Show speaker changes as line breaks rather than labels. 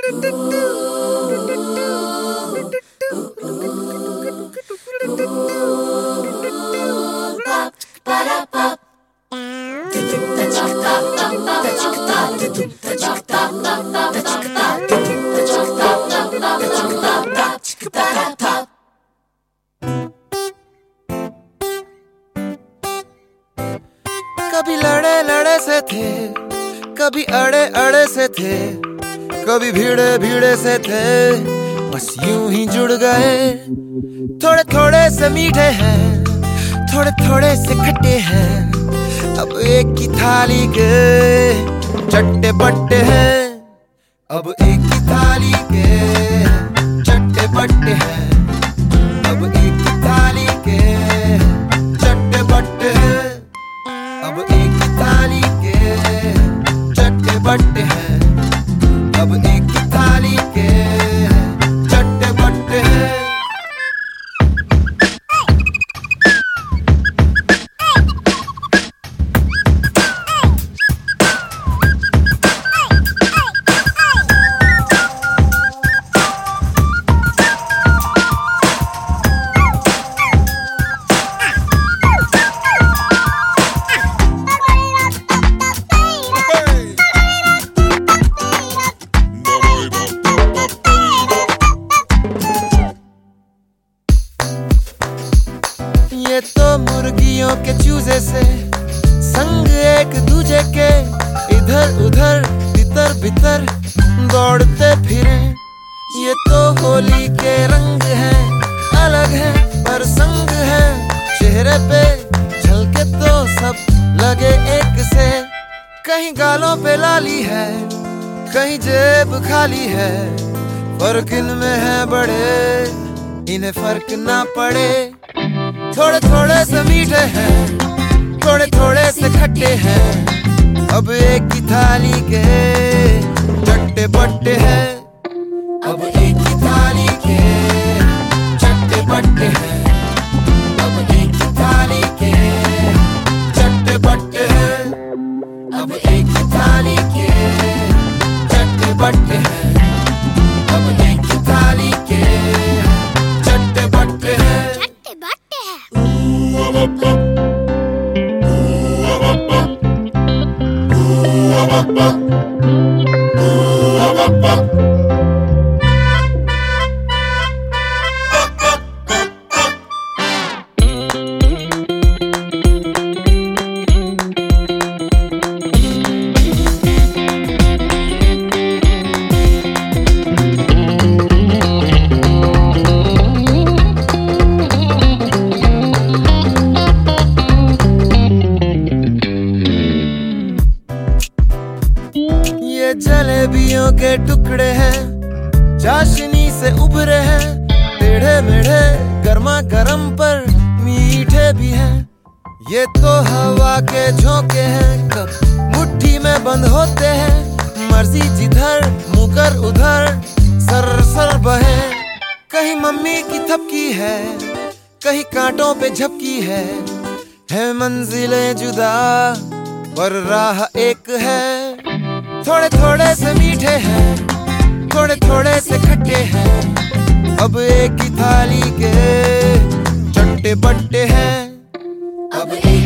कभी लड़े लड़े से थे, कभी अड़े अड़े से थे, कभी भीड़े भीड़े से थे, बस यूं ही जुड़ गए। थोड़े थोड़े से मीठे हैं, थोड़े थोड़े से खट्टे हैं, अब एक ही थाली के चट्टे बट्टे हैं। अब एक ही थाली के चट्टे बट्टे हैं, अब एक ही थाली के चट्टे बट्टे हैं, अब एक ही थाली के चट्टे बट्टे हैं, अब एक ही थाली के चट्टे बट्टे हैं। ये तो मुर्गियों के चूजे से संग एक दूजे के इधर उधर तितर बितर दौड़ते फिरे। ये तो होली के रंग हैं, अलग हैं पर संग हैं, चेहरे पे झलके तो सब लगे एक से। कहीं गालों पे लाली है, कहीं जेब खाली है, फर्क इनमें है बड़े, इन्हें फर्क ना पड़े। थोड़े थोड़े से मीठे हैं, थोड़े थोड़े से खट्टे हैं, अब एक ही थाली के चट्टे बट्टे हैं, अब एक ही थाली के चट्टे बट्टे हैं, अब एक ही थाली के चट्टे बट्टे हैं, अब एक ही थाली के चट्टे बट्टे हैं, अब एक ही थाली के चट्टे बट्टे हैं। ये जलेबियों के टुकड़े हैं, चाशनी से उभरे हैं, टेढ़े मेढ़े गर्मा गर्म पर मीठे भी हैं। ये तो हवा के झोंके हैं, कब मुट्ठी में बंद होते हैं, मर्जी जिधर मुँह कर उधर सर सर बहे। कहीं मम्मी की थपकी है, कहीं कांटों पे झपकी है मंजिलें जुदा पर राह एक है। थोड़े थोड़े से मीठे हैं, थोड़े थोड़े से खट्टे हैं, अब एक ही थाली के चट्टे बट्टे हैं, अब एक